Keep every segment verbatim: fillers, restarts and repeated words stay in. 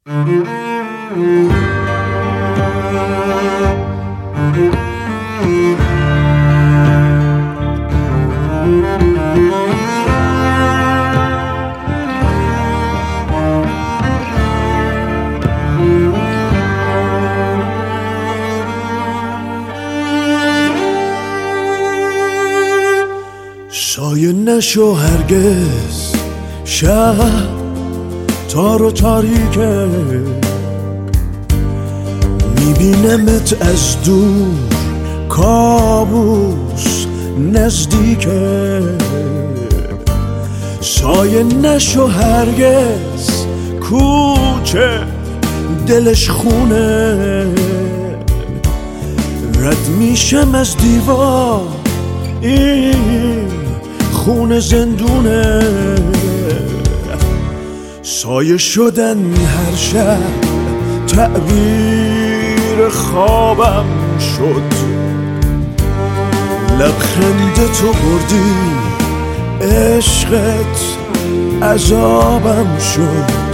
سایه نشو هرگز شب تار و تاریکه، میبینمت از دور کابوس نزدیکه. سایه نشو هرگز کوچه دلش خونه، رد میشم از دیوار این خونه زندونه. سایه شدن هر شب تعبیر خوابم شد، لبخند تو بردی عشقت عذابم شد.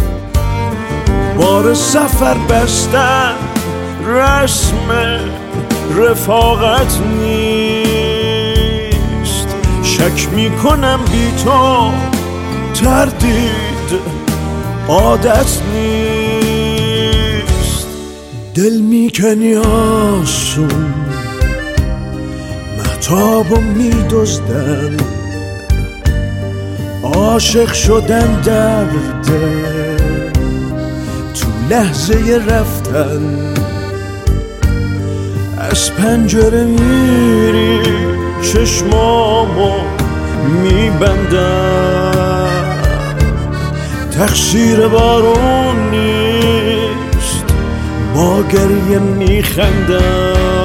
بار سفر بستن رسم رفاقت نیست، شک میکنم بی تو تردید عادت نیست. دل میکنی آسون مهتاب و میدزدن، عاشق شدن درده تو لحظه رفتن. از پنجره میری چشمامو میبندم، تقصیر بارون نیست با گریه میخندم.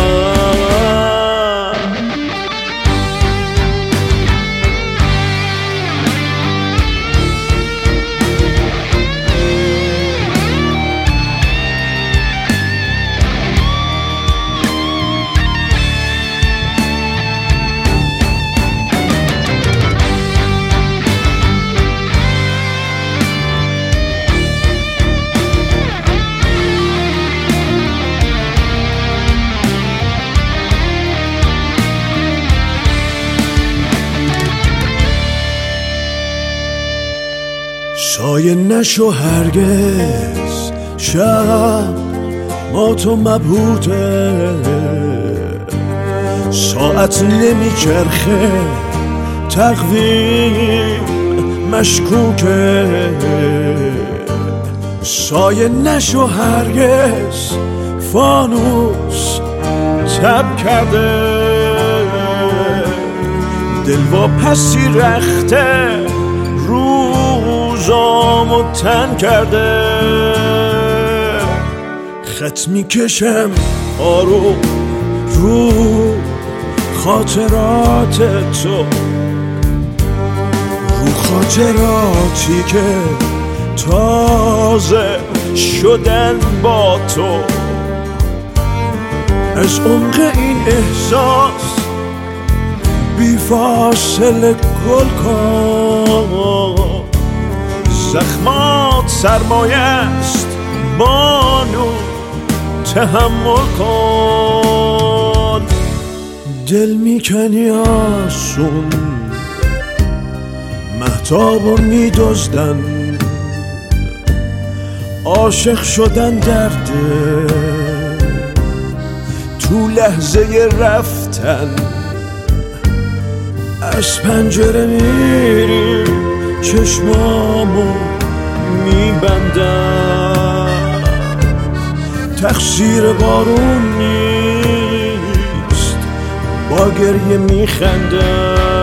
سایه نشو هرگز شب ما تو مبهوته، ساعت نمیچرخه تقویم مشکوکه. سایه نشو هرگز فانوس تب کرده، دل با پسی رخته روزامو تن کرده. خط میکشم آروم رو خاطرات تو، رو خاطراتی که تازه شدن با تو. از عمق این احساس بی فاصله گل کن، زخمات سرمایه است بانو تحمل کن. دل میکنی آسون مهتابو میدزدن، عاشق شدن درده تو لحظه رفتن. از پنجره میری چشمامو میبندم، تقصیر بارون نیست با گریه میخندم.